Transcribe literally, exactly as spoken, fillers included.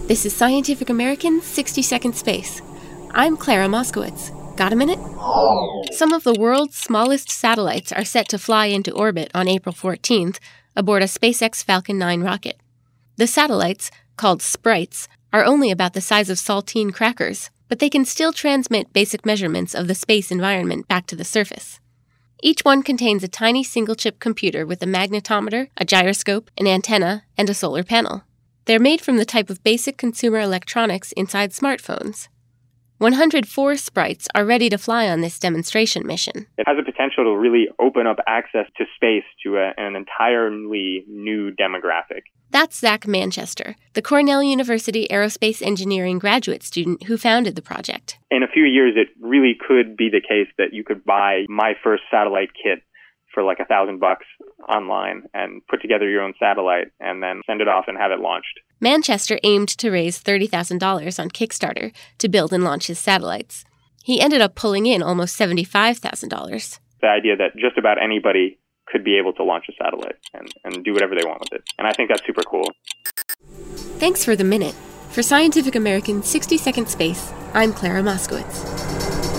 This is Scientific American's sixty second Space. I'm Clara Moskowitz. Got a minute? Some of the world's smallest satellites are set to fly into orbit on April fourteenth aboard a SpaceX Falcon nine rocket. The satellites, called Sprites, are only about the size of saltine crackers, but they can still transmit basic measurements of the space environment back to the surface. Each one contains a tiny single-chip computer with a magnetometer, a gyroscope, an antenna, and a solar panel. They're made from the type of basic consumer electronics inside smartphones. one hundred four Sprites are ready to fly on this demonstration mission. It has the potential to really open up access to space to a, an entirely new demographic. That's Zach Manchester, the Cornell University Aerospace Engineering graduate student who founded the project. In a few years, it really could be the case that you could buy my first satellite kit for like a thousand bucks online and put together your own satellite and then send it off and have it launched. Manchester aimed to raise thirty thousand dollars on Kickstarter to build and launch his satellites. He ended up pulling in almost seventy-five thousand dollars. The idea that just about anybody could be able to launch a satellite and, and do whatever they want with it. And I think that's super cool. Thanks for the minute. For Scientific American's sixty second Space, I'm Clara Moskowitz.